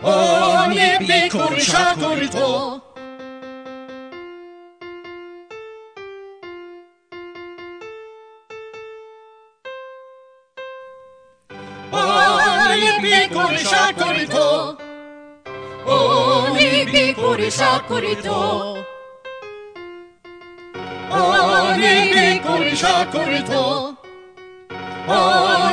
ogni piccolo sciacquolito. Ogni piccolo sciacquolito, ogni piccolo sciacquolito, ogni piccolo sciacquolito, ogni